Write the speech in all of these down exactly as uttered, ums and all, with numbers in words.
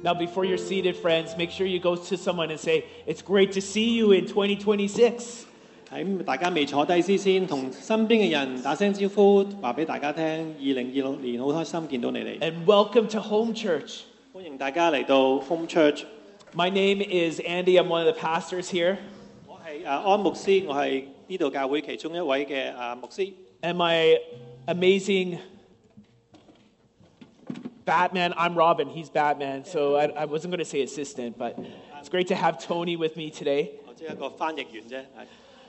Now, before you're seated, friends, make sure you go to someone and say, "It's great to see you in twenty twenty-six." 喺大家未坐低之先，同身邊嘅人打聲招呼，話俾大家聽。二零二六年好開心見到你哋， And welcome to Home Church. 歡迎大家嚟到 Home Church。 My name is Andy. I'm one of the pastors here. 我係誒安牧師，我係呢度教會其中一位嘅誒牧師。 And my amazing Batman, I'm Robin, he's Batman. So I, I wasn't going to say assistant, but it's great to have Tony with me today. 我只係一個翻譯員啫，係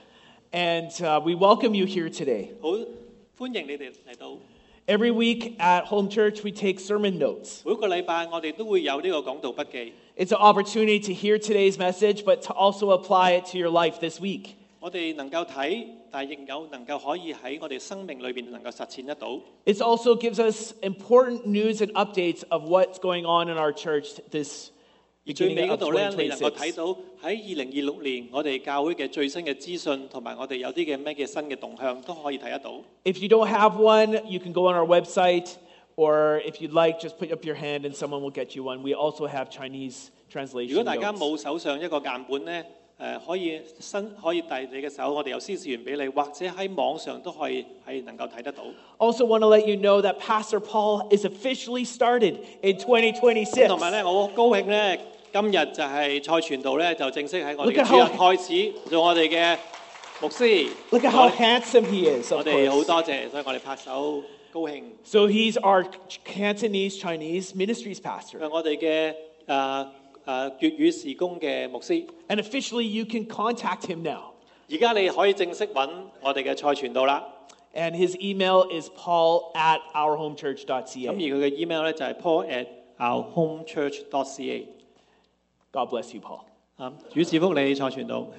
And uh, we welcome you here today. 好歡迎你哋嚟到。 Every week at Home Church, we take sermon notes. 每個禮拜我哋都會有呢個講道筆記。 It's an opportunity to hear today's message, but to also apply it to your life this week. 我哋能夠睇，但係亦有能夠可以喺我哋生命裏邊能夠實踐得到。 It also gives us important news and updates of what's going on in our church this 而最 beginning 尾嗰 of 度咧，你能夠 twenty 睇 twenty-six. 到喺二零二六年我哋教會嘅最新嘅資訊，同埋我哋有啲嘅咩嘅新嘅動向都可以睇得到。 If you don't have one, you can go on our website, or if you'd like, just put up your hand and someone will get you one. We also have Chinese 如 translation 果大家 notes. 冇手上一個間本咧，誒、可以伸可以遞你嘅手，我哋有司事員俾你，或者喺網上都可以係能夠睇得到。 Also want to let you know that Pastor Paul is officially started in twenty twenty-six. 同埋咧，我好高興咧，今日就係蔡傳道咧就正式喺我哋 Look 嘅 at 主日 how- 開始做我哋嘅牧師。 Look at how handsome he is, 我 of 哋好 course. 多謝，所以我哋拍手高興。 So he's our Cantonese Chinese ministries pastor. 係我哋嘅誒誒粵語事工嘅牧師。 And officially, you can contact him now. 而家你可以正式揾我哋嘅蔡傳道啦。 And his email is paul at ourhomechurch.ca. 咁而佢嘅 email 咧就係 paul at ourhomechurch.ca。 God bless you, Paul. 啊，主賜福你，蔡傳道。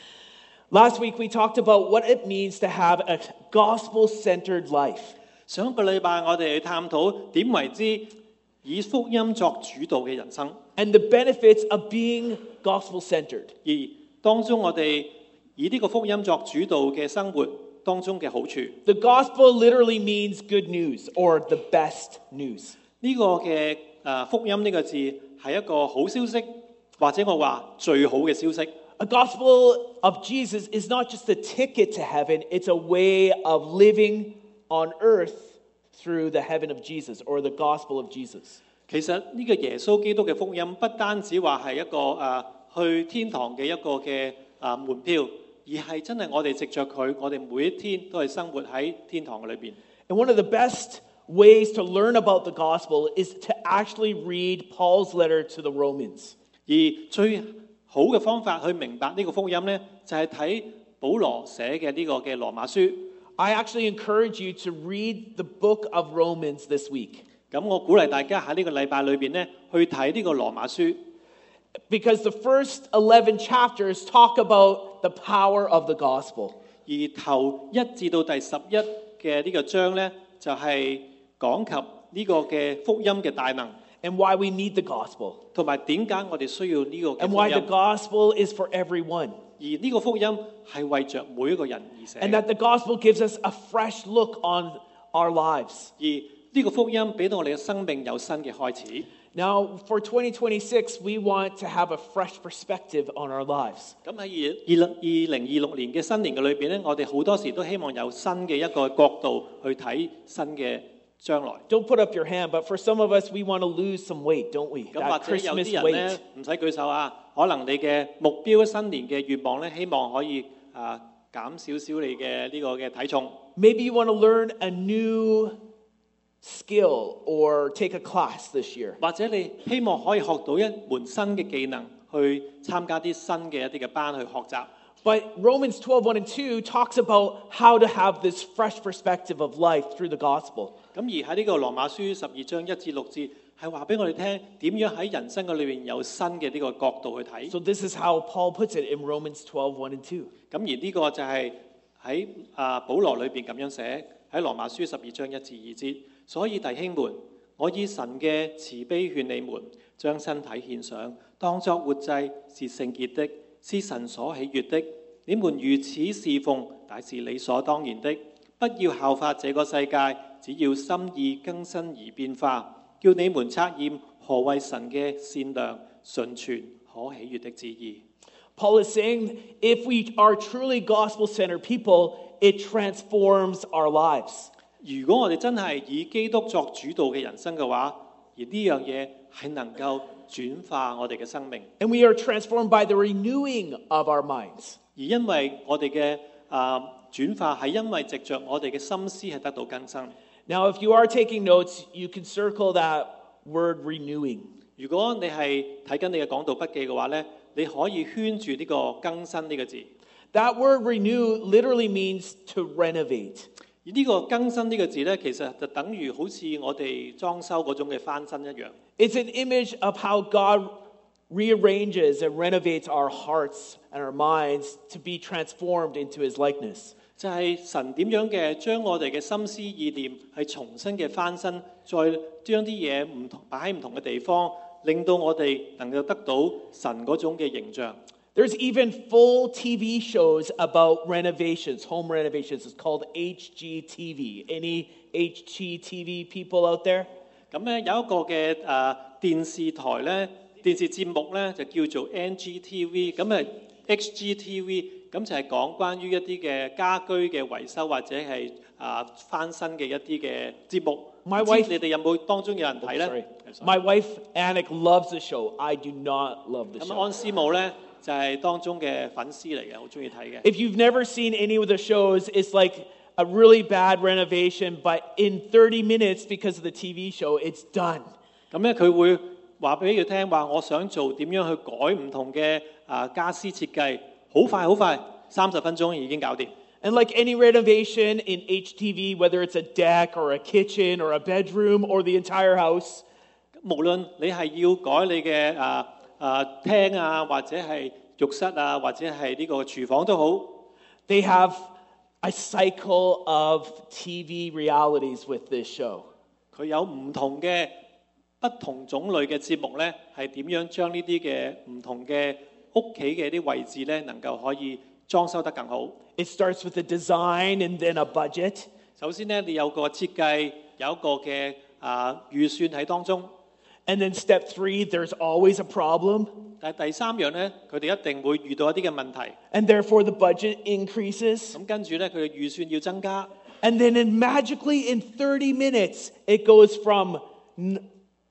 Last week, we talked about what it means to have a gospel-centered life. 上一個禮拜我哋去探討點為之以福音作主導嘅人生， And the benefits of being gospel-centered. 而當中我哋以呢個福音作主導嘅生活當中嘅好處。 The gospel literally means good news or the best news. 呢個嘅誒福音呢個字係一個好消息，或者我話最好嘅消息。 A gospel of Jesus is not just a ticket to heaven, it's a way of living on earth through the heaven of Jesus or the gospel of Jesus. 其實呢個耶穌基督嘅福音不單止話係一個誒、呃、去天堂嘅一個嘅誒、呃、門票，而係真係我哋藉着佢，我哋每一天都係生活喺天堂嘅裏邊。 And one of the best ways to learn about the gospel is to actually read Paul's letter to the Romans. 而最好嘅方法去明白呢個福音呢，就係睇保羅寫嘅呢個嘅羅馬書。 I actually encourage you to read the book of Romans this week 咁我鼓勵大家喺呢個禮拜裏邊呢，去睇呢個羅馬書， because the first eleven chapters talk about the power of the gospel. 而頭一至到第十一嘅呢個章呢，就係、講及呢個嘅福音嘅大能， And why we need the gospel. 同埋點解我哋需要呢個嘅 And 福 why the 音。 gospel is for everyone. 而呢個福音係為着每一個人而寫 And 嘅， that the gospel gives us a fresh look on our lives. 而呢個福音俾到我哋嘅生命有新嘅開始。 Now, for twenty twenty-six, we want to have a fresh perspective on our lives. 咁喺二二二零二六年嘅新年嘅裏邊咧，我哋好多時都希望有新嘅一個角度去睇新嘅將來。 Don't put up your hand, but for some of us, we want to lose some weight, don't we? 咁或 That 者有 Christmas 啲人 weight. 咧唔使舉手啊，可能你嘅目標新年嘅願望咧，希望可以啊減少少你嘅呢個嘅體重。 Maybe you want to learn a new skill or take a class this year. 或者你希望可以學到一門新嘅技能，去參加啲新嘅一啲嘅班去學習。 But Romans twelve, one and two talks about how to have this fresh perspective of life through the gospel. 咁而喺呢個羅馬書十二章一至六節，係話俾我哋聽點樣喺人生嘅裏邊有新嘅呢個角度去睇。 So this is how Paul puts it in Romans twelve, one and two. 咁而呢個就係喺啊保羅裏邊咁樣寫喺羅馬書十二章一至二節。所以弟兄們，我以神嘅慈悲勸你們，將身體獻上，當作活祭，是聖潔的，是神所喜悅的。你們如此侍奉，乃是理所當然的。不要效法這個世界，只要心意更新而變化，叫你們測驗何為神嘅善良、純全、可喜悅的旨意。 Paul is saying if we are truly gospel-centered people, it transforms our lives. 如果我哋真係以基督作主導嘅人生嘅話，而呢樣嘢係能夠轉化我哋嘅生命， And we are transformed by the renewing of our minds. 而因為我哋嘅啊轉化係因為藉着我哋嘅心思係得到更新。 Now, if you are taking notes, you can circle that word renewing. 如果你係睇緊你嘅講道筆記嘅話咧，你可以圈住呢個更新呢個字。 That word renew literally means to renovate. 而呢個更新呢個字咧，其實就等於好似我哋裝修嗰種嘅翻新一樣。 It's an image of how God rearranges and renovates our hearts and our minds to be transformed into His likeness. 就係神點樣嘅將我哋嘅心思意念係重新嘅翻新，再將啲嘢唔同擺喺唔同嘅地方，令到我哋能夠得到神嗰種嘅形象。 There's even full T V shows about renovations, home renovations. It's called H G T V. Any H G T V people out there? 咁咧有一個嘅誒、呃、電視台咧電視節目咧就叫做 N G T V， 咁誒 H G T V， 咁就係講關於一啲嘅家居嘅維修或者係啊、呃、翻新嘅一啲嘅節目。 My 唔知 wife- 你哋有冇當中有人睇咧 Sorry. My wife Anik loves the show. I do not love the 咁 show. 安師母咧就係、是、當中嘅粉絲嚟嘅，好中意睇嘅。 If you've never seen any of the shows, it's like a really bad renovation, but in thirty minutes, because of the T V show, it's done. 咁咧佢會話俾佢聽話，我想做點樣去改唔同嘅啊家私設計，好快好快，三十分鐘已經搞掂。 And like any renovation in H T V, whether it's a deck or a kitchen or a bedroom or the entire house, 無論你係要改你嘅啊啊廳啊，或者係浴室啊，或者係呢個廚房都好， they have a cycle of T V realities with this show. 佢有唔同嘅不同種類嘅節目咧，係點樣將呢啲嘅唔同嘅屋企嘅啲位置咧，能夠可以裝修得更好。 It starts with a design and then a budget. 首先咧，你有個設計，有一個嘅啊預算喺當中。 And then step three, there's always a problem. 但係第三樣咧，佢哋一定會遇到一啲嘅問題。 And therefore the budget increases. 咁跟住咧，佢嘅預算要增加。 And then in magically in thirty minutes, it goes from n-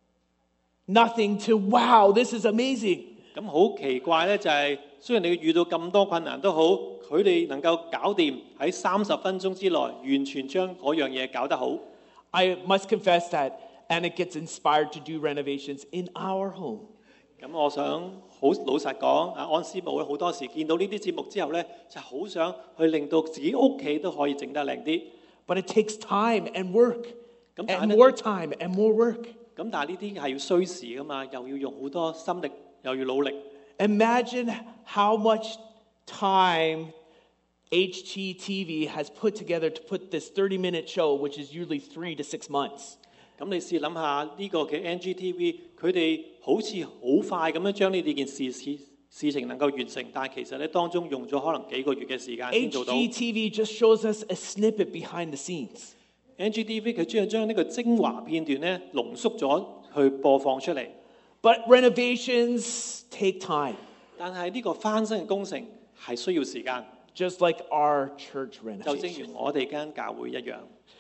nothing to wow, this is amazing. 咁好奇怪咧，就係、雖然你遇到咁多困難都好，佢哋能夠搞掂喺三十分鐘之內，完全將嗰樣嘢搞得好。 I must confess that Anna gets inspired to do renovations in our home. 咁我想好老實講，啊安師母好多時見到呢啲節目之後咧，就好想去令到自己屋企都可以整得靚啲。 But it takes time and work, 咁但係 and 呢 more time and more work. 咁但係呢啲係要需時噶嘛，又要用好多心力，又要努力。 Imagine how much time H G T V has put together to put this thirty-minute show, which is usually three to six months. 咁你試諗下呢個嘅 N G T V，佢哋好似好快咁樣將呢件事事事情能夠完成，但係其實咧當中用咗可能幾個月嘅時間先做到。 H G T V just shows us a snippet behind the scenes. N G T V 佢將將呢個精華片段咧濃縮咗去播放出嚟， But renovations take time, 但係呢個翻新嘅工程係需要時間， just like our church 就正 renovation. 如我哋間教會一樣。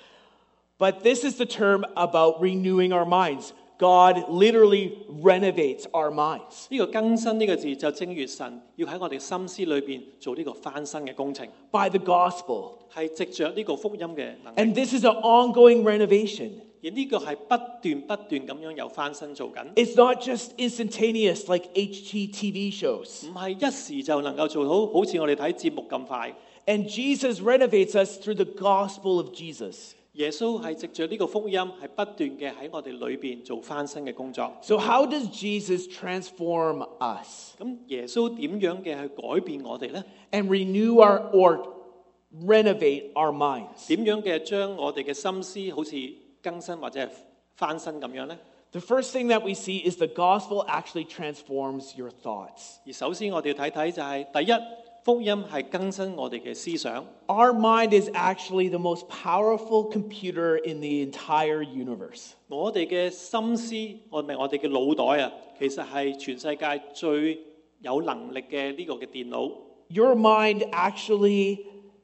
But this is the term about renewing our minds. God literally renovates our minds. 呢個更新呢個字就正如神要喺我哋心思裏邊做呢個翻新嘅工程， By the gospel. 係藉着呢個福音嘅能力。 And this is an ongoing renovation. 而呢個係不斷不斷咁樣有翻新做緊， It's not just instantaneous like H G T V shows. 唔係一時就能夠做到，好似我哋睇節目咁快。 And Jesus renovates us through the gospel of Jesus. 耶穌係藉着呢個福音，係不斷嘅喺我哋裏邊做翻新嘅工作。 So how does Jesus transform us 咁耶穌點樣嘅去改變我哋呢？ and renew our or renovate our minds? 點樣嘅將我哋嘅心思好似更新或者係翻新咁樣呢？ The first thing that we see is the gospel actually transforms your thoughts. 而首先我哋要睇睇就係、第一， 福音係更新我哋嘅思想。 Our mind is actually the most powerful computer in the entire universe. 我哋嘅心思，我咪我哋嘅腦袋啊，其實係全世界最有能力嘅呢個嘅電腦。 Your mind actually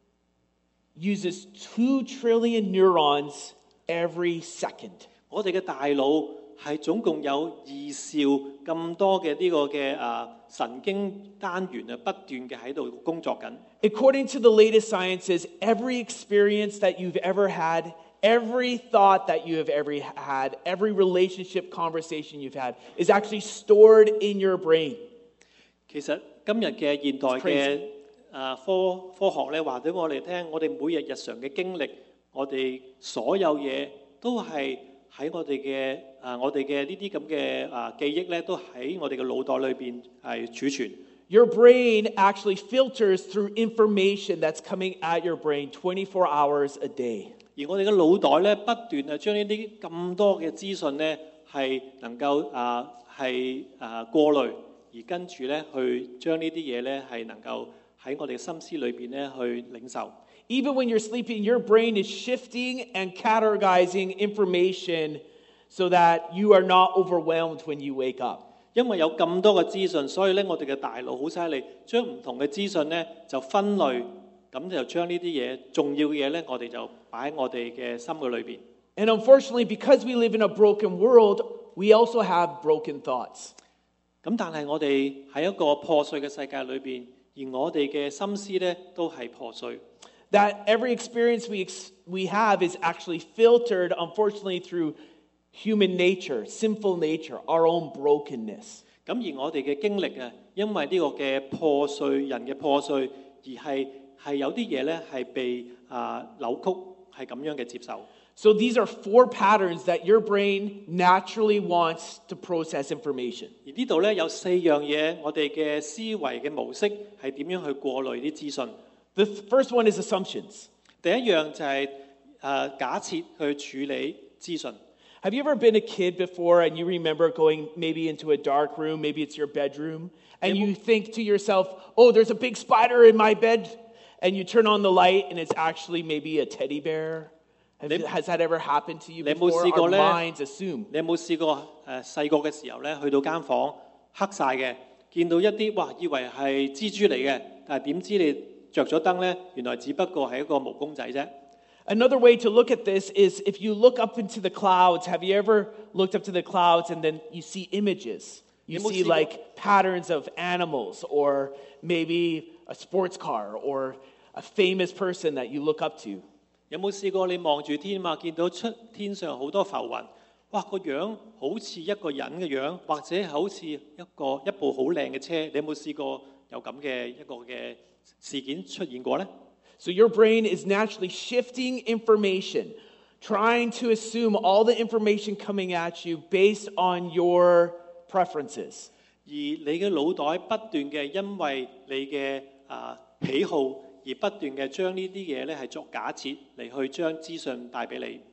uses two trillion neurons every second. 我哋嘅大腦係總共有二兆咁多嘅呢個嘅啊神經單元啊，不斷嘅喺度工作緊。 According to the latest sciences, every experience that you've ever had, every thought that you have ever had, every relationship conversation you've had is actually stored in your brain. 其實今日嘅現代 It's 嘅 crazy. 啊科科學咧話俾我哋聽，我哋每日日常嘅經歷，我哋所有嘢都係喺我哋嘅啊我哋嘅呢啲咁嘅啊記憶咧，都喺我哋嘅腦袋裏邊係儲存。 Your brain actually filters through information that's coming at your brain twenty-four hours a day. 而我哋嘅腦袋咧不斷啊將呢啲咁多嘅資訊咧係能夠啊係啊過濾，而跟住咧去將呢啲嘢咧係能夠喺我哋嘅心思裏邊咧去領受。 Even when you're sleeping, your brain is shifting and categorizing information so that you are not overwhelmed when you wake up. 因為有咁多嘅資訊，所以咧我哋嘅大腦好犀利，將唔同嘅資訊咧就分類，咁就將呢啲嘢重要嘅嘢咧，我哋就擺喺我哋嘅心嘅裏邊。 And unfortunately, because we live in a broken world, we also have broken thoughts. 咁但係我哋喺一個破碎嘅世界裏邊，而我哋嘅心思咧都係破碎。 That every experience we, ex- we have is actually filtered, unfortunately, through human nature, sinful nature, our own brokenness. 咁而我哋嘅經歷啊，因為呢個嘅破碎人嘅破碎，而係係有啲嘢咧係被啊扭曲，係咁樣嘅接受。 So these are four patterns that your brain naturally wants to process information. 而呢度咧有四樣嘢，我哋嘅思維嘅模式係點樣去過濾啲資訊？ The th- first one is assumptions. 第一樣就係、誒假設去處理資訊。 Have you ever been a kid before and you remember going maybe into a dark room, maybe it's your bedroom, and you think to yourself, oh, there's a big spider in my bed, and you turn on the light and it's actually maybe a teddy bear? Have- 你- Has that ever happened to you 你有冇 before? 試過 Our 呢？ minds assume. 你有冇試過誒細個嘅時候咧，去到間房黑晒嘅，見到一啲哇，以為係蜘蛛嚟嘅，但係點知你着咗燈咧，原來只不過係一個毛公仔啫。 Another way to look at this is if you look up into the clouds, have you ever looked up to the clouds and then you see images? You You must see see like patterns of animals or maybe a sports car or a famous person that you look up to. 有冇試過你望住天嘛，見到出天上好多浮雲，哇個樣好似一個人嘅樣，或者好似一個一部好靚嘅車，你有冇試過有咁嘅一個嘅事件出現過呢？ So your brain is naturally shifting information, trying to assume all the information coming at you based on your preferences. 而你嘅腦袋不斷嘅因為你嘅啊喜好而不斷嘅將呢啲嘢咧係作假設嚟去將資訊帶俾你。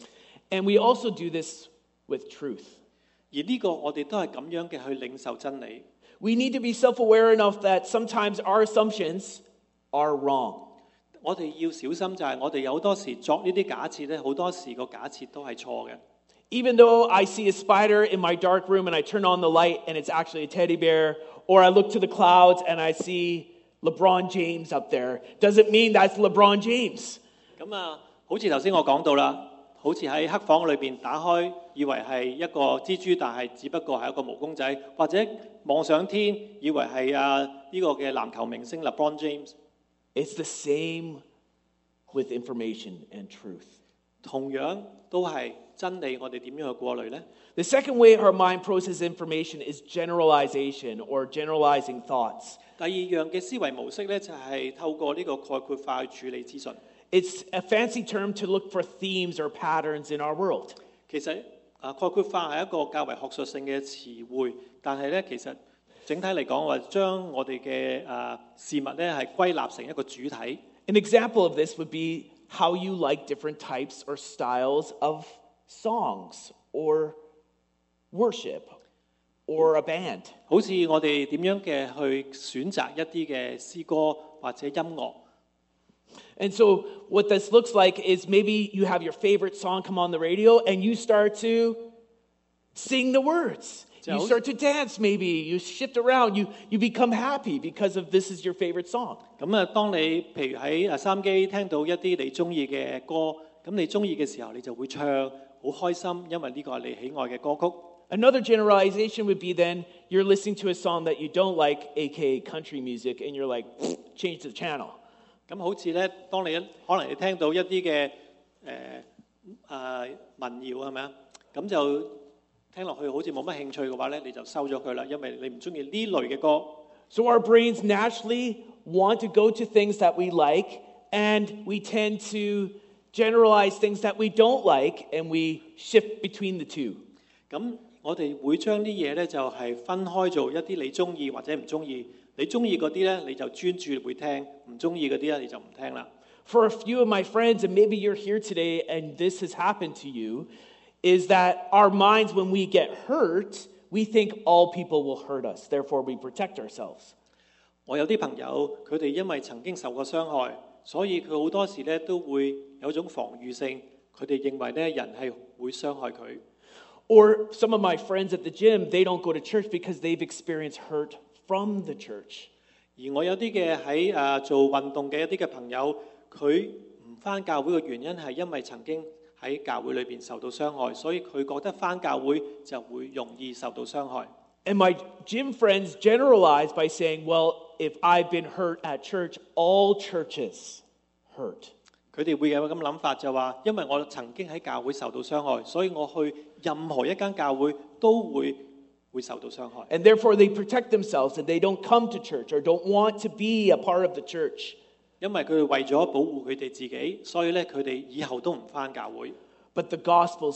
And we also do this with truth. 而呢個我哋都係咁樣嘅去領受真理。 We need to be self-aware enough that sometimes our assumptions are wrong. 我哋要小心就係我哋有好多時作呢啲假設咧，好多時個假設都係錯嘅。 Even though I see a spider in my dark room and I turn on the light and it's actually a teddy bear, or I look to the clouds and I see LeBron James up there, doesn't mean that's LeBron James. 咁啊，好似頭先我講到啦，好似喺黑房裏邊打開，以為係一個蜘蛛，但係只不過係一個毛公仔，或者望上天，以為係啊呢個嘅籃球明星 LeBron James。 It's the same with information and truth. 同樣都係真理，我哋點樣去過濾呢？ The second way our mind processes information is generalization or generalizing thoughts. 第二樣嘅思維模式咧，就係透過呢個概括化去處理資訊。 It's a fancy term to look for themes or patterns in our world. 其實啊，概括化係一個較為學術性嘅詞彙，但係咧，其實整體嚟講話將我哋嘅啊事物咧係歸納成一個主體。 An example of this would be how you like different types or styles of songs or worship. or a band. 好似我哋點樣嘅去選擇一啲嘅詩歌或者音樂。 And so what this looks like is maybe you have your favorite song come on the radio and you start to sing the words. You start to dance maybe. You shift around. You, you become happy because of this is your favorite song. 咁啊，當你譬如喺收音機聽到一啲你中意嘅歌，咁你中意嘅時候，你就會唱，好開心，因為呢個係你喜愛嘅歌曲。 Another generalization would be then you're listening to a song that you don't like, aka country music, and you're like, change the channel. 咁好似咧，當你可能你聽到一啲嘅誒誒民謠係咪啊？咁就聽落去好似冇乜興趣嘅話咧，你就收咗佢啦，因為你唔中意呢類嘅歌。 So our brains naturally want to go to things that we like, and we tend to generalize things that we don't like, and we shift between the two. 咁我哋會將啲嘢咧就係分開做一啲你中意或者唔中意。你中意嗰啲咧，你就專注會聽；唔中意嗰啲咧，你就唔聽啦。 For a few of my friends, and maybe you're here today, and this has happened to you, is that our minds, when we get hurt, we think all people will hurt us. Therefore, we protect ourselves. 我有啲朋友，佢哋因為曾經受過傷害，所以佢好多時咧都會有種防禦性。佢哋認為咧人係會傷害佢。 Or some of my friends at the gym, they don't go to church because they've experienced hurt from the church. 而我有啲嘅喺誒做運動嘅一啲嘅朋友，佢唔返教會嘅原因係因為曾經喺教會裏邊受到傷害，所以佢覺得返教會就會容易受到傷害。 And my gym friends generalize by saying, well, if I've been hurt at church, all churches hurt. 佢哋會有咁諗法，就話因為我曾經喺教會受到傷害，所以我去任何一間教會都會會受到傷害。 And therefore they protect themselves and they don't come to church or don't want to be a part of the church. 因為佢哋為咗保護佢哋自己，所以咧佢哋以後都唔返教會。 But the gospel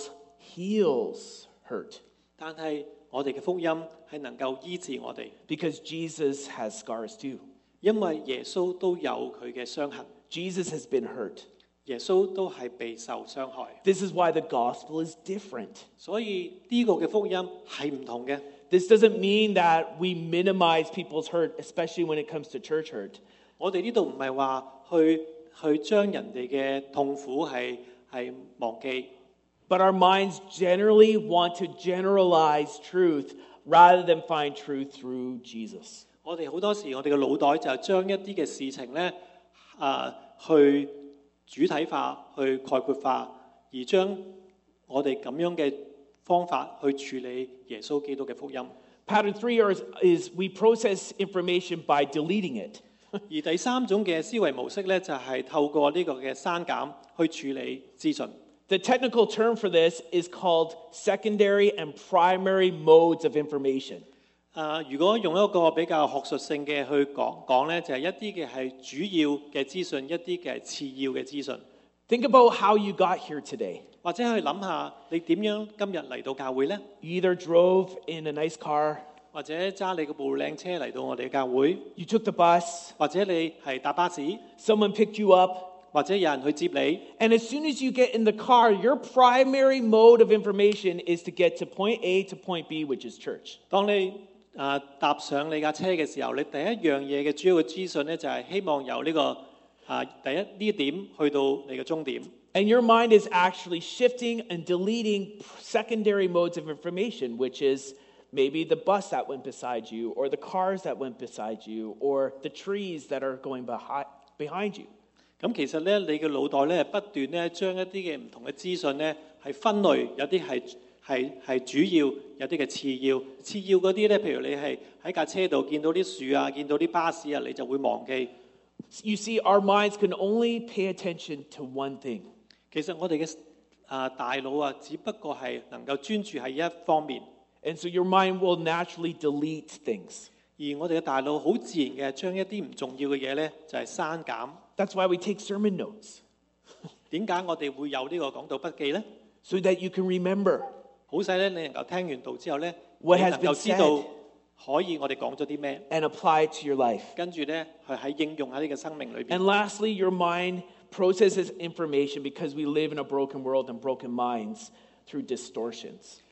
heals hurt. 但係我哋嘅福音係能夠醫治我哋。 Because Jesus has scars too. 因為耶穌都有佢嘅傷痕。 Jesus has been hurt. 耶穌都係備受傷害。 This is why the gospel is different. 所以呢個嘅福音係唔同嘅。 This doesn't mean that we minimize people's hurt, especially when it comes to church hurt. 我哋呢度唔係話去去將人哋嘅痛苦係係忘記。 But our minds generally want to generalize truth rather than find truth through Jesus. 我哋好多時，我哋嘅腦袋就將一啲嘅事情咧，啊，去主體化、去概括化，而將我哋咁樣嘅方法去處理耶穌基督嘅福音。 Pattern three is, is we process information by deleting it. 而第三種嘅思維模式咧，就係透過呢個嘅刪減去處理資訊。 The technical term for this is called secondary and primary modes of information. 啊，如果用一個比較學術性嘅去講講咧，就係一啲嘅係主要嘅資訊，一啲嘅係次要嘅資訊。 Think about how you got here today. 或者去諗下你點樣今日嚟到教會咧？ You either drove in a nice car, 或者揸你嗰部靚車嚟到我哋嘅教會， you took the bus, 或者你係搭巴士， someone picked you up, 或者有人去接你。 and as soon as you get in the car, your primary mode of information is to get to point A to point B, which is church. 當你啊搭上你架車嘅時候，你第一樣嘢嘅主要嘅資訊咧，就係希望由呢、這個啊第一呢一點去到你嘅終點。 And your mind is actually shifting and deleting secondary modes of information, which is maybe the bus that went beside you, or the cars that went beside you, or the trees that are going behind behind you. 咁其實咧，你嘅腦袋咧不斷咧將一啲嘅唔同嘅資訊咧係分類，有啲係係係主要，有啲嘅次要。次要嗰啲咧，譬如你係喺架車度見到啲樹啊，見到啲巴士啊，你就會忘記。 You see, our minds can only pay attention to one thing. 其實我哋嘅啊大腦啊，只不過係能夠專注喺一方面。 And so your mind will naturally delete things. 而我哋嘅大腦好自然嘅將一啲唔重要嘅嘢咧，就係刪減。 That's why we take sermon notes. 點解我哋會有呢個講道筆記咧？ So that you can remember 好使咧，你能夠聽完道之後咧，你 what 能 has 夠 been 知道 said 可以我哋講咗啲咩， and apply it to your life. 跟住咧係喺應用喺你嘅生命裏邊。 And lastly, your mind processes information because we live in a broken world and broken minds through distortions.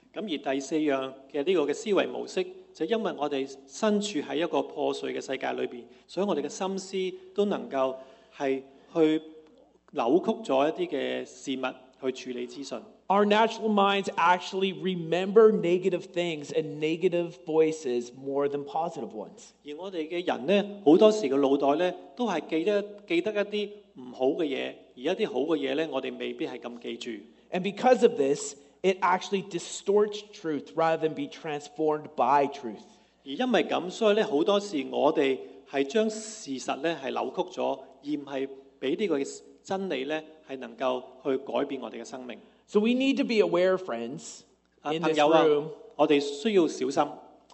咁而第四樣嘅呢個嘅思維模式，就因為我哋身處喺一個破碎嘅世界裏邊，所以我哋嘅心思都能夠係去扭曲咗一啲嘅事物去處理資訊。 Our natural minds actually remember negative things and negative voices more than positive ones. 而我哋嘅人呢，好多時嘅腦袋呢，都係記得記得一啲唔好嘅嘢，而一啲好嘅嘢呢，我哋未必係咁記住。 And because of this, it actually distorts truth rather than be transformed by truth. 而因為咁，所以咧好多時我哋係將事實咧係扭曲咗，而唔係俾呢個真理咧係能夠去改變我哋嘅生命。 So we need to be aware, friends, 啊， in 朋 this 友啊， room, 我哋需要小心。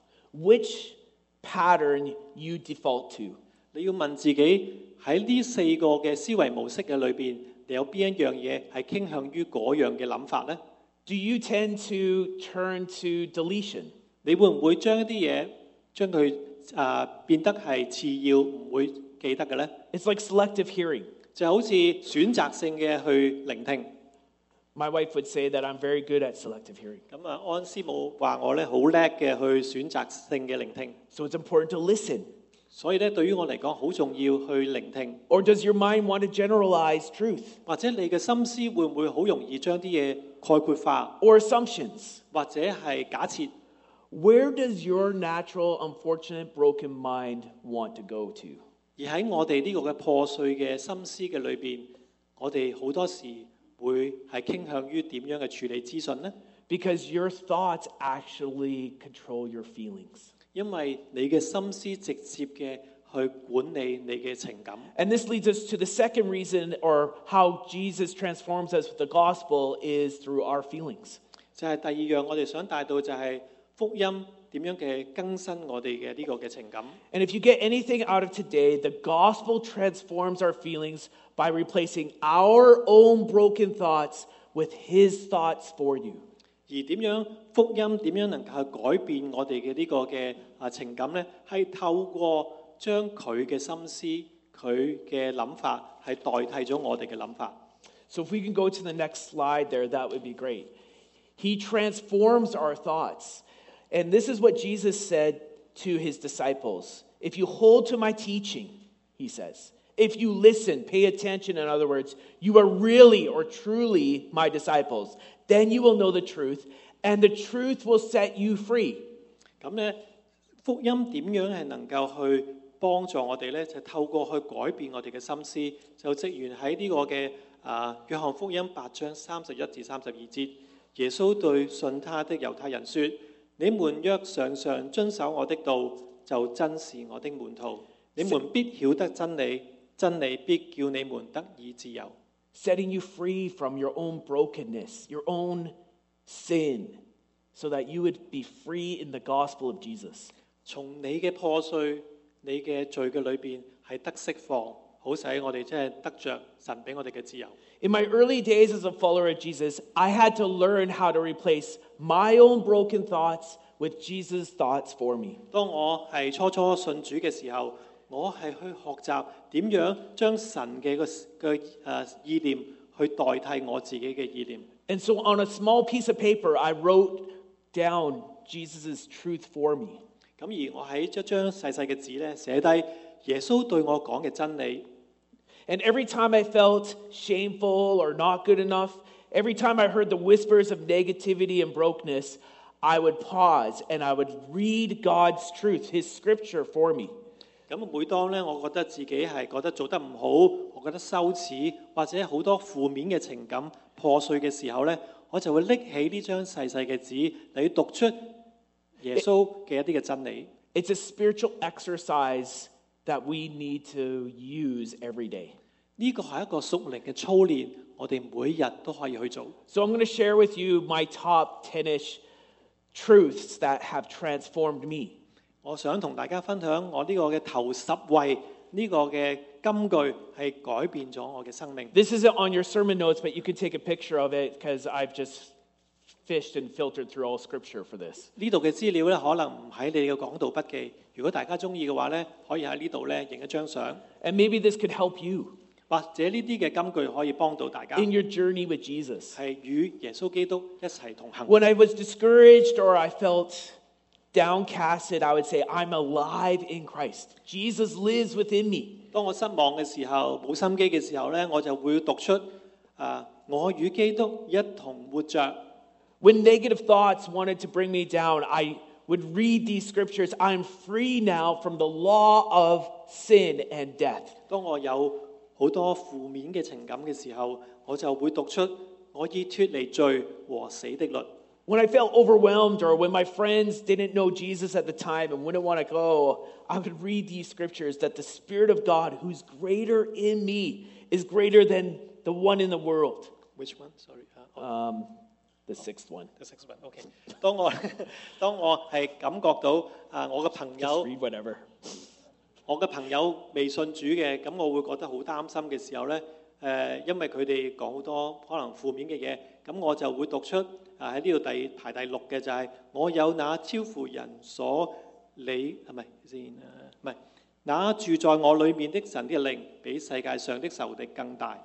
which pattern you default to. 你要問自己喺呢四個嘅思維模式嘅裏邊，你有邊一樣嘢係傾向於嗰樣嘅諗法呢？ Do you tend to turn to deletion? 你會唔會將一啲嘢將佢啊變得係次要，唔會記得嘅呢？ It's like selective hearing. 就好似選擇性嘅去聆聽。 My wife would say that I'm very good at selective hearing. 咁啊，安師母話我咧好叻嘅去選擇性嘅聆聽， So it's important to listen. 所以咧對於我嚟講好重要去聆聽。 Or does your mind want to generalize truth 或者你嘅心思會唔會好容易將啲嘢概括化， or assumptions? 或者係假設？ Where does your natural, unfortunate, broken mind want to go to? 而喺我哋呢個嘅破碎嘅心思嘅裏邊，我哋好多時會係傾向於點樣嘅處理資訊呢？ Because your thoughts actually control your feelings. 因為你嘅心思直接嘅去管理你嘅情感。 And this leads us to the second reason, or how Jesus transforms us with the gospel, is through our feelings. 就係第二樣我哋想帶到就係福音點樣嘅更新我哋嘅呢個嘅情感。 And if you get anything out of today, the gospel transforms our feelings by replacing our own broken thoughts with his thoughts for you. 而點樣福音點樣能夠去改變我哋嘅呢個嘅啊情感呢？係透過將佢嘅心思、佢嘅諗法係代替咗我哋嘅諗法。 So if we can go to the next slide there, that would be great. He transforms our thoughts. And this is what Jesus said to his disciples. If you hold to my teaching, he says, if you listen, pay attention, in other words, you are really or truly my disciples, then you will know the truth, and the truth will set you free. 咁咧，福音點樣係能夠去幫助我哋咧？就透過去改變我哋嘅心思，就正如喺呢個嘅啊約翰福音八章三十一至三十二節，耶穌對信他的猶太人說：你們若常常遵守我的道，就真是我的門徒。你們必曉得真理，真理必叫你們得以自由。 Setting you free from your own brokenness, your own sin, so that you would be free in the gospel of Jesus. 從你嘅破碎、你嘅罪嘅裏邊係得釋放，好使我哋真係得着神俾我哋嘅自由。 In my early days as a follower of Jesus, I had to learn how to replace my own broken thoughts with Jesus' thoughts for me. 當我係初初信主嘅時候，我係去學習點樣將神嘅個嘅誒意念去代替我自己嘅意念。 And so on a small piece of paper, I wrote down Jesus' truth for me. 咁而我喺一張細細嘅紙咧寫低耶穌對我講嘅真理。 And every time I felt shameful or not good enough, every time I heard the whispers of negativity and brokenness, I would pause and I would read God's truth, his scripture for me. 咁每當咧，我覺得自己係覺得做得唔好，我覺得羞恥，或者好多負面嘅情感破碎嘅時候咧，我就會拎起呢張細細嘅紙嚟讀出耶穌嘅一啲嘅真理。 It's a spiritual exercise that we need to use every day. 呢個係一個屬靈嘅操練，我哋每日都可以去做。 So I'm going to share with you my top ten-ish truths that have transformed me. 我想同大家分享我呢個嘅頭十位呢個嘅金句係改變咗我嘅生命。 This isn't on your sermon notes, but you can take a picture of it because I've just fished and filtered through all scripture for this. 呢度嘅資料咧，可能唔喺你嘅講道筆記。如果大家中意嘅話咧，可以喺呢度咧影一張相， And maybe this could help you. 或者呢啲嘅金句可以幫到大家， in your journey with Jesus. 係與耶穌基督一齊同行。 When I was discouraged or I felt downcasted, I would say, I'm alive in Christ. Jesus lives within me. 當我失望嘅時候，冇心機嘅時候咧，我就會讀出啊，我與基督一同活着。 When negative thoughts wanted to bring me down, I would read these scriptures. I'm free now from the law of sin and death. 當我有好多負面嘅情感嘅時候，我就會讀出我已脫離罪和死的律。 When I felt overwhelmed or when my friends didn't know Jesus at the time and wouldn't want to go, I would read these scriptures that the Spirit of God, who's greater in me, is greater than the one in the world. Which one? Sorry. Um, the sixth one. The sixth one. OK。當我當我係感覺到啊，我嘅朋 Just 友 read whatever. 我嘅朋友未信主嘅，咁我會覺得好擔心嘅時候咧，誒，因為佢哋講好多可能負面嘅嘢，咁我就會讀出啊喺呢度第排第六嘅就係、是、我有那超乎人所理係咪先？唔係，那住在我裏面的神的靈，比世界上的仇敵更大。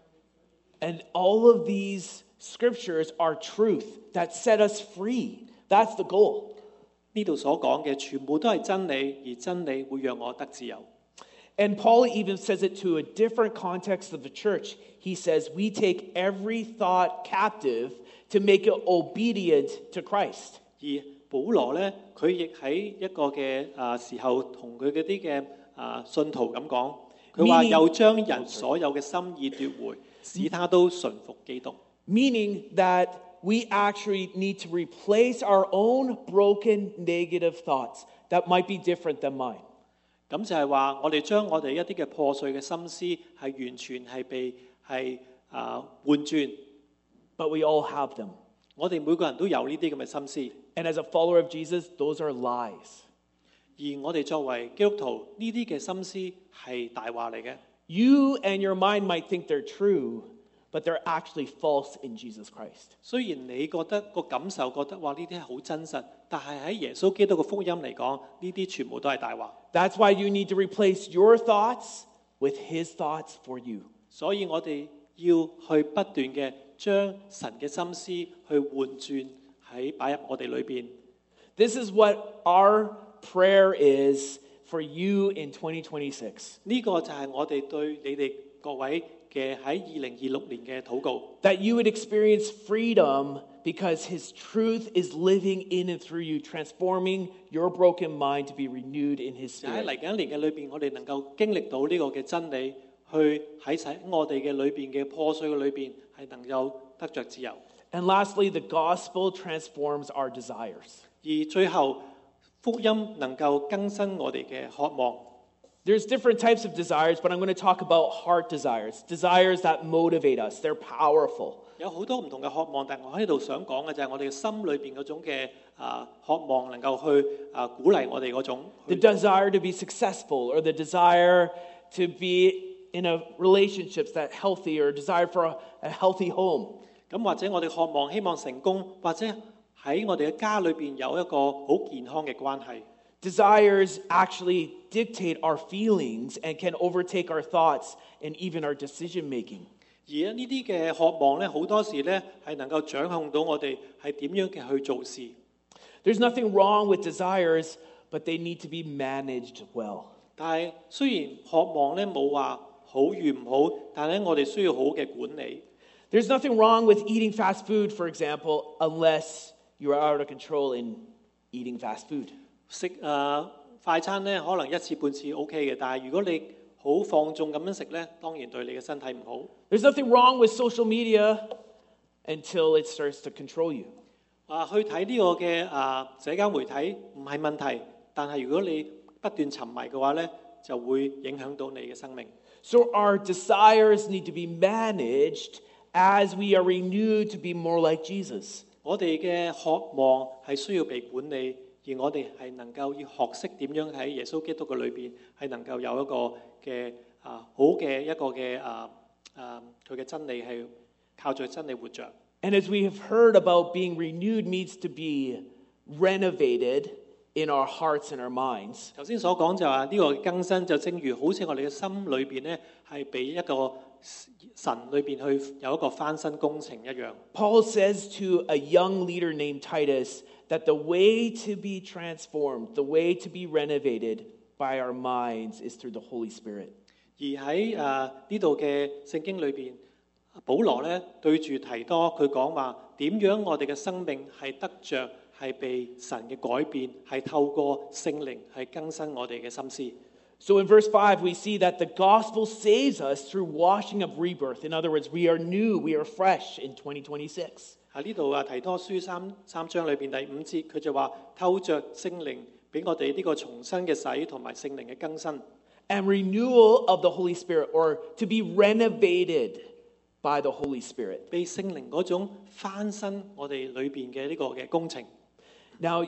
And all of these scriptures are truth that set us free. That's the goal. 呢度所講嘅全部都係真理，而真理會讓我得自由。 And Paul even says it to a different context of the church. He says, we take every thought captive to make it obedient to Christ. 而保羅咧，佢亦喺一個嘅啊時候同佢嗰啲嘅啊信徒咁講，佢話 Meaning- 又將人所有嘅心意奪回，使他都順服基督。 Meaning that we actually need to replace our own broken negative thoughts that might be different than mine. 咁就係話，我哋將我哋一啲嘅破碎嘅心思係完全係被係啊換轉。 But we all have them. 我哋每個人都有呢啲咁嘅心思， And as a follower of Jesus, those are lies. 而我哋作為基督徒，呢啲嘅心思係大話嚟嘅。 You and your mind might think they're true, but they're actually false in Jesus Christ. 雖然你覺得個感受覺得話呢啲係好真實，但係喺耶穌基督嘅福音嚟講，呢啲全部都係大話。 That's why you need to replace your thoughts with his thoughts for you. 所以我哋要去不斷嘅將神嘅心思去換轉喺擺入我哋裏邊。 This is what our prayer is for you in twenty twenty-six. 呢個就係我哋對你哋各位嘅喺二零二六年嘅禱告。 That you would experience freedom because his truth is living in and through you, transforming your broken mind to be renewed in his 就喺 spirit. 嚟緊一年嘅裏邊，我哋能夠經歷到呢個嘅真理，去喺使我哋嘅裏邊嘅破碎嘅裏邊係能夠得着自由。 And lastly, the gospel transforms our desires. 而最後福音能夠更新我哋嘅渴望。 There's different types of desires, but I'm going to talk about heart desires, desires that motivate us. They're powerful. 有好多唔同嘅渴望，但係我喺度想講嘅就係我哋嘅心裏邊嗰種嘅啊渴望，能夠去啊鼓勵我哋嗰種。 The desire to be successful, or the desire to be in a relationships that healthy, or desire for a, a healthy home. 咁或者我哋渴望希望成功，或者喺我哋嘅家裏邊有一個好健康嘅關係。 Desires actually dictate our feelings and can overtake our thoughts and even our decision making. 而呢啲嘅渴望咧，好多時咧係能夠掌控到我哋係點樣嘅去做事。 There's nothing wrong with desires, but they need to be managed well. 但係雖然渴望咧冇話好與唔好，但係咧我哋需要好嘅管理。 There's nothing wrong with eating fast food, for example, unless you are out of control in eating fast food. 食誒、呃、快餐咧，可能一次半次 O K 嘅，但係如果你好放縱咁樣食咧，當然對你嘅身體唔好。 There's nothing wrong with social media until it starts to control you. 啊，去睇呢個嘅啊社交媒體唔係問題，但係如果你不斷沉迷嘅話咧，就會影響到你嘅生命。 So our desires need to be managed as we are renewed to be more like Jesus. 我哋嘅渴望係需要被管理，而我哋係能夠要學識點樣喺耶穌基督嘅裏邊係能夠有一個嘅啊好嘅一個嘅啊啊佢嘅真理係靠住真理活着。 And as we have heard about being renewed means to be renovated, in our hearts and our minds. 頭先所講就話呢個更新就正如好似我哋嘅心裏邊咧係俾一個神裏邊去有一個翻新工程一樣。 Paul says to a young leader named Titus that the way to be transformed, the way to be renovated by our minds is through the Holy Spirit. 而喺誒呢度嘅聖經裏邊，保羅咧對住提多佢講話點樣我哋嘅生命係得着係被神嘅改變，係透過聖靈係更新我哋嘅心思。 So in verse five, we see that the gospel saves us through washing of rebirth. In other words, we are new, we are fresh in twenty twenty-six. 喺呢度啊，提多書三三章裏邊第五節，佢就話透着聖靈俾我哋呢個重新嘅洗同埋聖靈嘅更新。 And renewal of the Holy Spirit, or to be renovated by the Holy Spirit. 被聖靈嗰種翻新我哋裏邊嘅呢個嘅工程。 Now,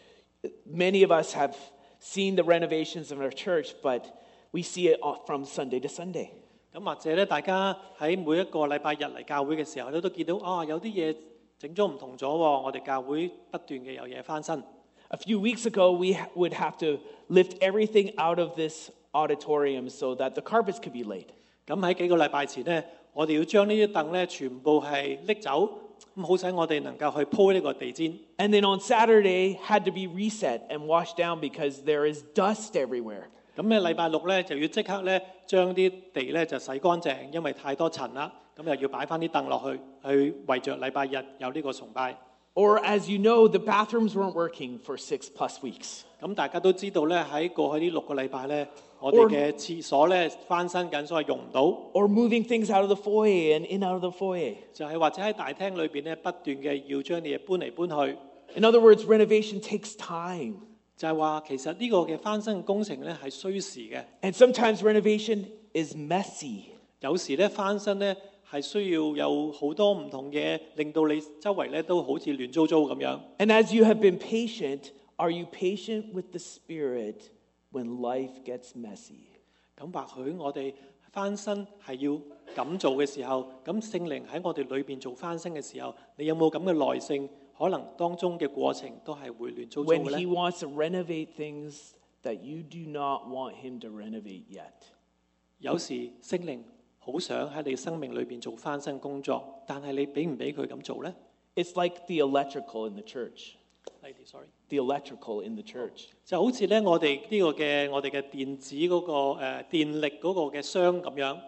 many of us have seen the renovations of our church, but we see it from Sunday to Sunday. 咁或者咧，大家喺每一個禮拜日嚟教會嘅時候咧，都見到啊，有啲嘢整咗唔同咗喎。我哋教會不斷嘅有嘢翻新。 A few weeks ago, we would have to lift everything out of this auditorium so that the carpets could be laid. 咁喺幾個禮拜前咧，我哋要將呢啲凳咧全部係拎走，咁好使我哋能夠去鋪呢個地氈。 And then on Saturday, had to be reset and washed down because there is dust everywhere. 咁咧禮拜六咧就要即刻咧將啲地咧就洗乾淨，因為太多塵啦。咁又要擺翻啲凳落去，去為着禮拜日有呢個崇拜。 Or as you know, the bathrooms weren't working for six plus weeks. 咁大家都知道咧，喺過去呢六個禮拜咧，我哋嘅廁所咧翻新緊，所以用唔到。 Or moving things out of the foyer and in out of the foyer. 就係或者喺大廳裏邊咧，不斷嘅要將啲嘢搬嚟搬去。 In other words, renovation takes time. 就係話其實呢個嘅翻新工程咧係需時嘅。 And sometimes renovation is messy. 有時咧翻新咧係需要有好多唔同嘢，令到你周圍咧都好似亂糟糟咁樣。 And as you have been patient, are you patient with the Spirit when life gets messy? 咁或許我哋翻新係要咁做嘅時候，咁聖靈喺我哋裏邊做翻新嘅時候，你有冇咁嘅耐性？可能當中嘅過程都係會亂糟糟 When 嘅 He 咧。 wants to renovate things that you do not want Him to renovate yet. 有時聖靈好想喺你生命裏邊做翻新工作，但係你俾唔俾佢咁做咧？ It's like the electrical in the church. Lady, sorry. The electrical in the church. 就好似咧，我哋呢個嘅我哋嘅電子嗰、個誒、呃、電力嗰個嘅箱咁樣，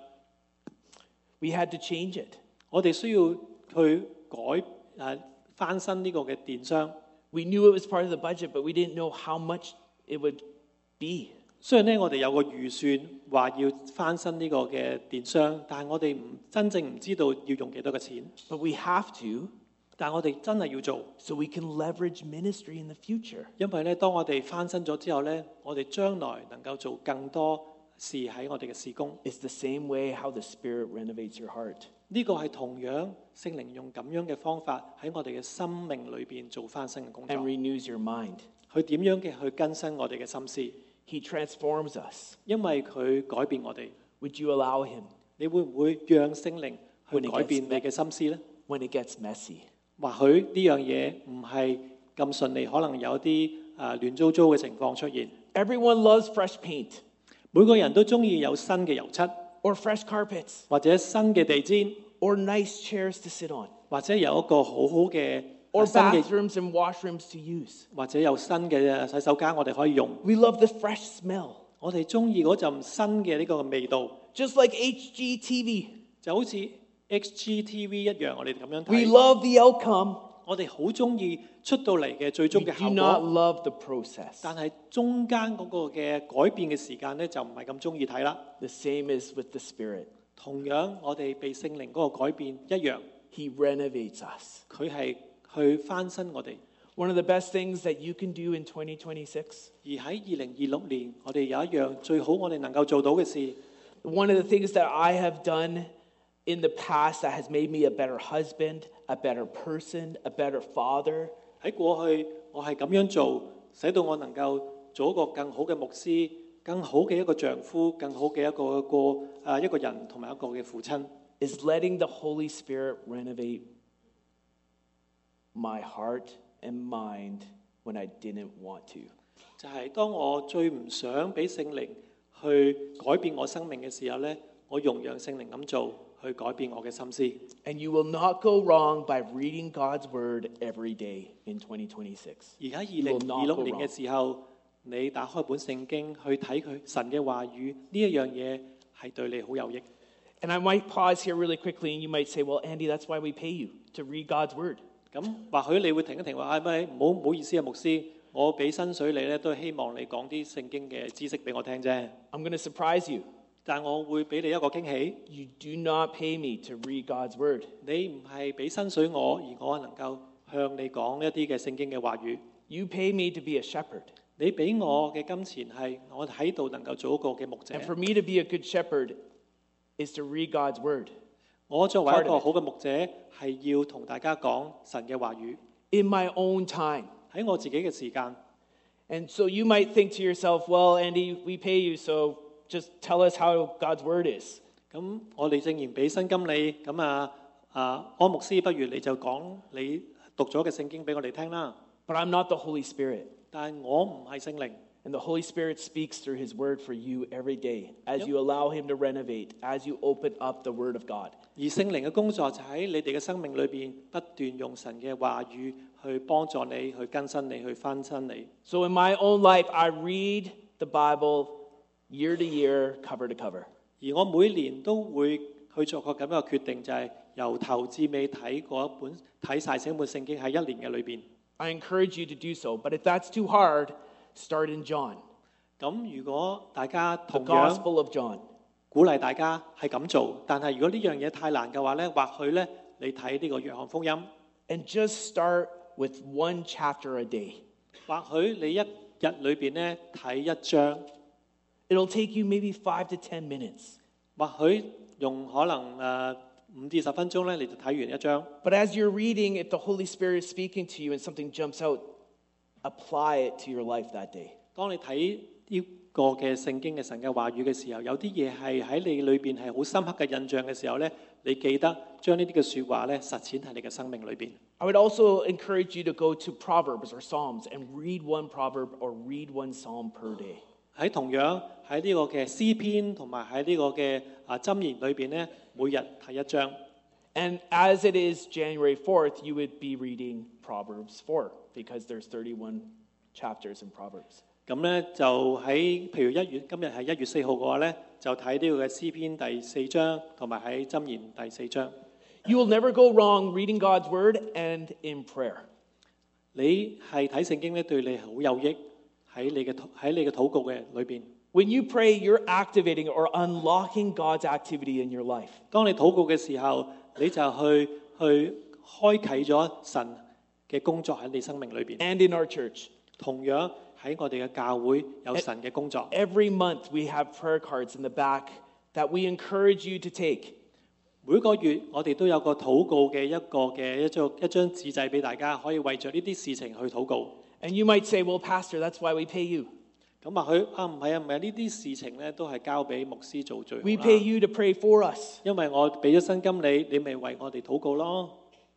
We had to change it. 我哋需要去改誒、呃、翻新呢個嘅電箱。 We knew it was part of the budget, but we didn't know how much it would be. 雖然咧我哋有個預算話要翻新呢個嘅電箱，但係我哋唔真正唔知道要用幾多嘅錢。 But we have to, 但係我哋真係要做， so we can leverage ministry in the future. 因為咧當我哋翻新咗之後咧，我哋將來能夠做更多事喺我哋嘅事工。 It's the same way how the Spirit renovates your heart. 呢個係同樣聖靈用咁樣嘅方法喺我哋嘅生命裏邊做翻新嘅工作。 And renews your mind. 佢點樣嘅去更新我哋嘅心思？ He transforms us. 因為佢改變我哋。 Would you allow Him 你會唔會讓聖靈去 When it 改變 gets 你嘅心思呢？ when it gets messy? 或許呢樣嘢唔係咁順利，可能有啲誒亂糟糟嘅情況出現。 Everyone loves fresh paint 每個人都中意有新嘅油漆， or fresh carpets 或者新嘅地氈， or nice chairs to sit on 或者有一個好好嘅 or 新嘅， bathrooms and washrooms to use. 或者有新嘅洗手間我哋可以用。 We love the fresh smell. 我哋中意嗰陣新嘅呢個味道， Just like H G T V. 就好似 H G T V 一樣，我哋咁樣 We 睇。 love the outcome. 我哋好中意出到嚟嘅最終 We 嘅 do 效 not 果， love the process. 但係中間嗰個嘅改變嘅時間咧，就唔係咁中意睇啦。 The same is with the Spirit. 同樣，我哋被聖靈嗰個改變一樣， He renovates us. 佢係去翻新我哋。 One of the best things that you can do in twenty twenty-six, 而喺二零二六年，我哋有一樣最好我哋能夠做到嘅事， one of the things that I have done in the past that has made me a better husband, a better person, a better father, 喺過去我係咁樣做，使到我能夠做一個更好嘅牧師、更好嘅一個丈夫、更好嘅一個一個誒一個人同埋一個嘅父親， is letting the Holy Spirit renovate my heart and mind when I didn't want to. 就係當我最唔想俾聖靈去改變我生命嘅時候咧，我容讓聖靈咁做，去改變我嘅心思。 And you will not go wrong by reading God's word every day in twenty twenty-six. 而喺二零二六年嘅時候，你打開本聖經去睇佢神嘅話語，呢一樣嘢係對你好有益。 And I might pause here really quickly, and you might say, well, Andy, that's why we pay you, to read God's word. 咁或許你會停一停話：係咪唔好唔好意思啊，牧師，我俾薪水你咧，都係希望你講啲聖經嘅知識俾我聽啫。 I'm going to surprise you. 但我會俾你一個驚喜。 You do not pay me to read God's word. 你唔係俾薪水我，而我能夠向你講一啲嘅聖經嘅話語。 You pay me to be a shepherd. 你俾我嘅金錢係我喺度能夠做一個嘅牧者。 And for me to be a good shepherd is to read God's word. 我作為一個好嘅牧者，係要同大家講神嘅話語。 In my own time. 喺我自己嘅時間。 And so you might think to yourself, well, Andy, we pay you, so just tell us how God's word is. 咁我哋正然俾薪金你，咁啊啊安牧師，不如你就講你讀咗嘅聖經俾我哋聽啦。 But I'm not the Holy Spirit. 但係我唔係聖靈。 And the Holy Spirit speaks through his word for you every day as you allow him to renovate, as you open up the word of God. 而聖靈嘅工作就喺你哋嘅生命裏邊不斷用神嘅話語去幫助你，去更新你，去翻新你。 So in my own life, I read the Bible year to year, cover to cover. 而我每年都會去做個咁樣嘅決定，就係由頭至尾睇過一本睇晒整本聖經喺一年嘅裏邊。 I encourage you to do so, but if that's too hard, start in John. 咁如果大家 The 同樣 Gospel of John. 鼓勵大家係咁做，但係如果呢樣嘢太難嘅話咧，或許咧你睇呢個約翰福音， And just start with one chapter a day. 或許你一日裏邊咧睇一章， It'll take you maybe five to ten minutes. 或許用可能誒五至十分鐘咧，你就睇完一章。 But as you're reading, if the Holy Spirit is speaking to you and something jumps out, apply it to your life that day. 當你睇呢個嘅聖經嘅神嘅話語嘅時候，有啲嘢係喺你裏邊係好深刻嘅印象嘅時候咧，你記得將呢啲嘅説話咧實踐喺你嘅生命裏邊。 I would also encourage you to go to Proverbs or Psalms and read one proverb or read one psalm per day. 喺同樣喺呢個嘅詩篇同埋喺呢個嘅啊箴言裏邊咧，每日睇一章。 And as it is January fourth, you would be reading Proverbs four because there's thirty-one chapters in Proverbs. 咁咧就喺譬如一月今日係一月四號嘅話咧，就睇呢個嘅詩篇第四章同埋喺箴言第四章。 You will never go wrong reading God's word and in prayer. 你係睇聖經咧，對你好有益喺你嘅喺你嘅禱告嘅裏邊。 When you pray, you're activating or unlocking God's activity in your life. 當你禱告嘅時候，你就去去開啟咗神嘅工作喺你生命裏邊。 And in our church. 同樣喺我哋嘅教會有神嘅工作。 Every month we have prayer cards in the back that we encourage you to take. 每個月我哋都有個禱告嘅一個嘅一張一張紙仔俾大家，可以為着呢啲事情去禱告。 And you might say, well, Pastor, that's why we pay you. 咁或許啊唔係啊唔係呢啲事情咧都係交俾牧師做最好 We 啦。 pay you to pray for us. 因為我俾咗薪金你，你咪為我哋禱告咯。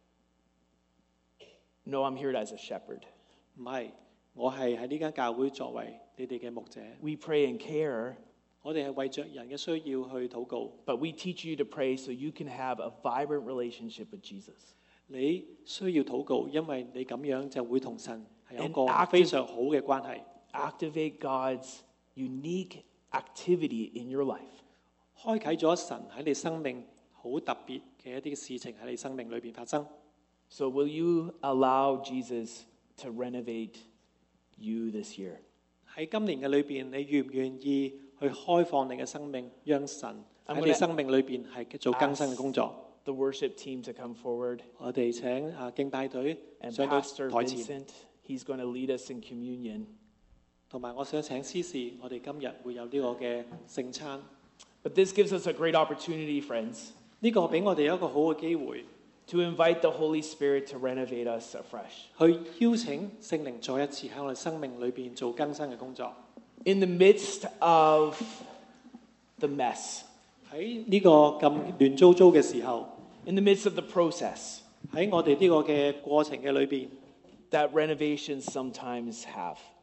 No, I'm here as a shepherd. 唔係，我係喺呢間教會作為你哋嘅牧者。 We pray and care, 我哋係為着人嘅需要去禱告。 but we teach you to pray so you can have a vibrant relationship with Jesus. 你需要禱告，因為你咁樣就會同神係有一 And 個 active- 非常好嘅關係。 Activate God's unique activity in your life. 開啟咗神喺你生命好特別嘅一啲事情喺你生命裏邊發生。 So will you allow Jesus to renovate you this year? 喺今年嘅裏邊，你願唔願意去開放你嘅生命，讓神喺你生命裏邊係做更新嘅工作？ The worship team to come forward. 我哋請啊敬拜隊 And 上到 Pastor 台前， Vincent, he's going to lead us in communion. 同埋我想請司事，我哋今日會有呢個嘅聖餐。 But this gives us a great opportunity, friends, 呢個俾我哋一個好嘅機會， to invite the Holy Spirit to renovate us afresh. 去邀請聖靈再一次喺我哋生命裏邊做更新嘅工作。 In the midst of the mess, 喺呢個咁亂糟糟嘅時候， in the midst of the process 喺我哋呢個嘅過程嘅裏邊， that renovations sometimes have,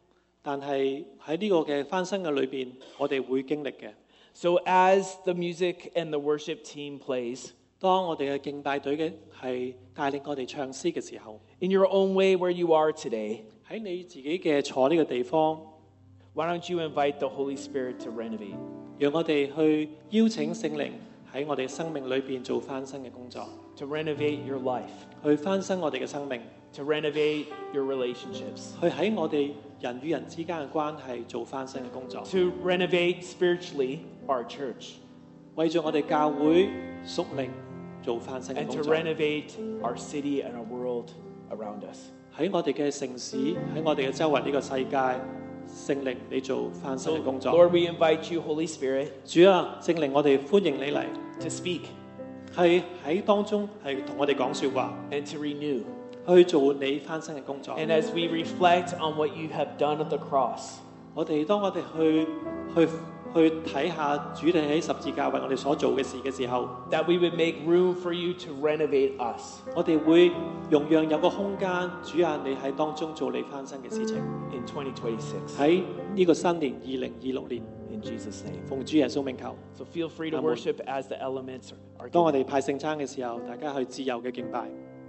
但係喺呢個嘅翻新嘅裏邊，我哋會經歷嘅。 So as the music and the worship team plays, 當我哋嘅敬拜隊嘅係帶領我哋唱詩嘅時候， in your own way where you are today, 喺你自己嘅坐呢個地方， why don't you invite the Holy Spirit to renovate? 讓我哋去邀請聖靈喺我哋生命裏邊做翻新嘅工作， To renovate your life, 去翻新我哋嘅生命， to renovate your relationships, 去喺我哋人與人之間嘅關係做翻新嘅工作， to renovate spiritually our church, 為咗我哋教會屬靈做翻新嘅 and 工 to 作， renovate our city and our world around us. 喺我哋嘅城市，喺我哋嘅周圍呢個世界，聖靈你做翻新 So, 嘅工作。 Lord, we invite you, Holy Spirit, 主啊，聖靈我哋歡迎你嚟， to speak 係喺當中係同我哋講說話， and to renew. 去做你翻新嘅工作。 And as we reflect on what you have done at the cross, 我哋當我哋去去去睇下主你喺十字架為我哋所做嘅事嘅時候， that we would make room for you to renovate us 我哋會容讓有個空間，主啊，你喺當中做你翻新嘅事情。 in twenty twenty-six. 喺呢個新年二零二六年， In Jesus' name. 奉主耶穌名求。 So feel free to Amen. worship as the elements are 當我 given. 哋派聖餐嘅時候，大家去自由嘅敬拜。